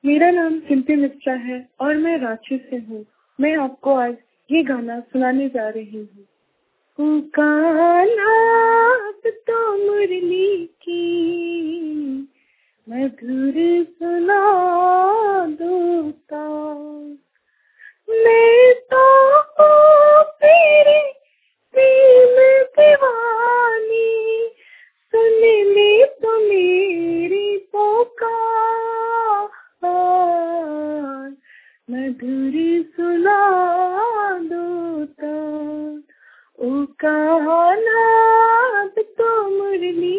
मेरा नाम सिंपी मिश्रा है और मैं रांची से हूँ। मैं आपको आज ये गाना सुनाने जा रही हूँ। कान्हा तो मुरली की मधुर सुना दूता, मैं तो हूँ तेरे प्रेम दीवानी, सुन ले तो मेरी पुकार, मधुर सुना दूता। ओ कान्हा तो मुरली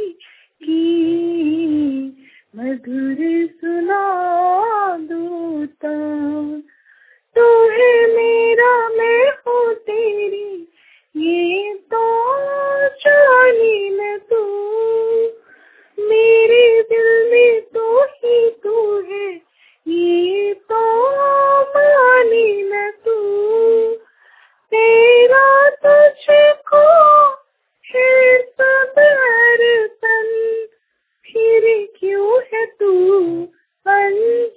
की मधुर सुना दूता, तू है मेरा मैं हूँ तेरी, ये तो जानी मैं तू, मेरे दिल में तो ही तू है, ये तो मानी मैं तू, तेरा तुझको है सब अर्पण, फिर क्यों है तू अनजान,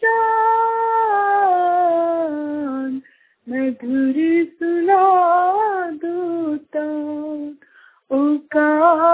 मधुर सुना दूता। ओ का